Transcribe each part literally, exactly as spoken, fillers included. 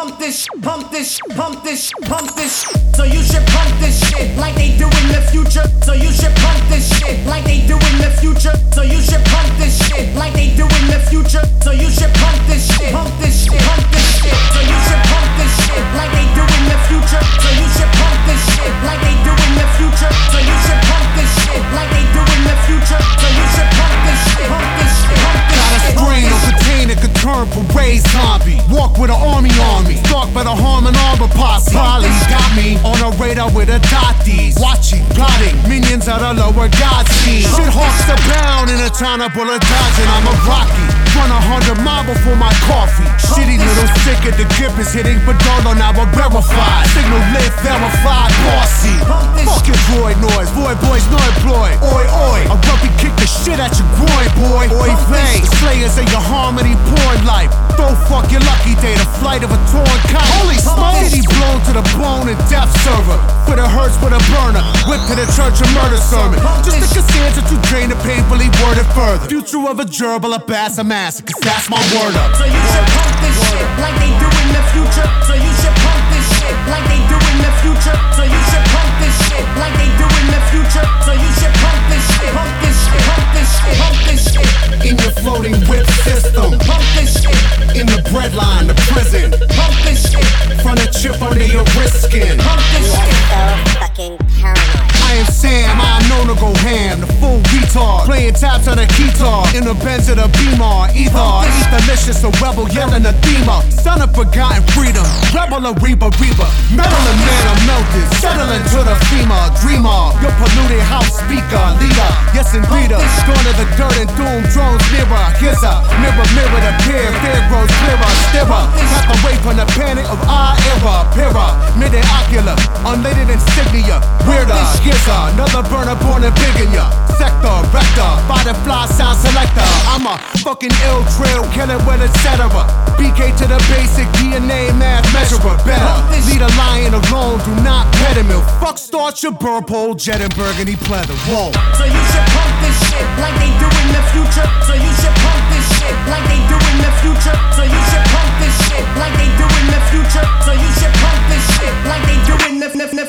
pump this, pump this, pump this, pump this. So you should pump this shit like they do in the future. So you should pump this shit like they do in the future. So you should pump this shit like they do in the future. So you should pump this shit, pump this shit, pump this shit. So you should pump this shit like they do in the future. So you should pump this shit like they do in the future. So you should pump this shit like they do in the future. So you should pump this shit, pump this shit, pump this shit. Got a strain of container could turn parade zombie. Walk with an army on me. Stalked by the harm and armor posse. Polly's got me on a radar with a dotties. Watching, plotting, minions out of lower God scheme. Shit hawks abound in a town of bullet dodging. I'm a Rocky. Run a hundred mile before my coffee. Shitty little sick at the grip is hitting Badolo, now I'm verified. Signal lit, verified, bossy. Fuck your droid noise, void boys no employed. Oi, oi, I rugby kick the shit at your groin, boy. Oi, play, slayers of your harmony porn life. Don't fuck your lucky day, the flight of a torn kite. Holy smoke, city blown to the bone and death server. For the hurts with a burner, whip to the church and murder sermon. Just the Cassandra to drain the painfully worded further. Future of a gerbil, a bass, a massacre, that's my word up. So you should pump this shit like they do in the future. So you should pump this shit like they do in the future. So you should pump this shit like they do in the future. So you should pump this shit, pump this shit, pump this shit, pump this shit. In your floating whip system, Pump this shit, in the breadline, the prison. pump this shit, Front a chip under your wrist skin. pump this You shit. are so fucking paranoid. I am Sam, I am known to go ham, the full retard. Playing taps on a guitar, in the Benz of the Beamer. Either eat delicious, a rebel yelling a thema. Son of forgotten freedom, rebel a reaper, reaper. Metal and man, I'm melted, settling to the FEMA. Dreamer, your polluted house speaker, leader. Yes, and leader, going to the dirt and doom, drones nearer. Here's a mirror, mirror, the peer, fear grows clearer. Stirrer, tap away from the panic of our era. Pira, mid-ocular, ocular, unlated insignia. Weirder, here's another burner born and big in ya. Sector, rector, firefly sound selector. I'm a fucking ill trail killer with et cetera. B K to the basic D N A math measurer. Better lead a lion alone, do not pet him. Fuck start your burpole, jet and burgundy pleather. Whoa. So you should pump this shit like they do in the future. So you should pump this shit like they do in the future. So you should pump this shit like they do in the future. So you should pump this shit like they do in the future.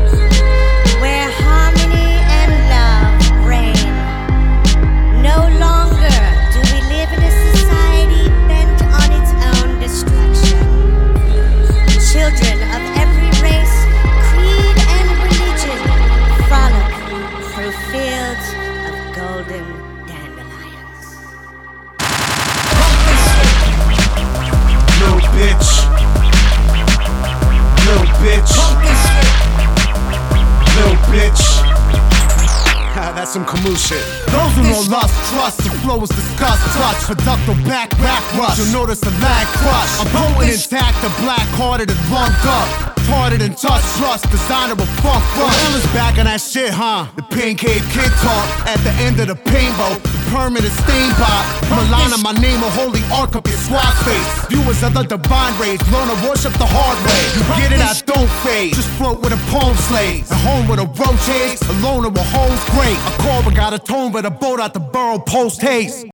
Where harmony and love reign. No longer do we live in a society bent on its own destruction. Children of every race, creed, and religion frolic through fields of golden dandelions. Little bitch. Little bitch. Pump this shit. Little bitch. That's some Camus shit. Those who know lust, trust, the flow is disgust, touch, productive back, back rush. You'll notice the lag crush. I'm potent intact, the black hearted and lumped up. Hearted and touch, trust, designer of funk front. Well, is back on that shit, huh? The pain cave kid talk at the end of the painbow. The permanent stain bot. Milana, my name, a holy arc up your swag face. Viewers of the divine rage, learn to worship the hard way. You get it, I don't fade. Just float with a palm slaves. At home with a roach haze, alone with a home's great. A cobra got a tone with a boat out the borough post haste.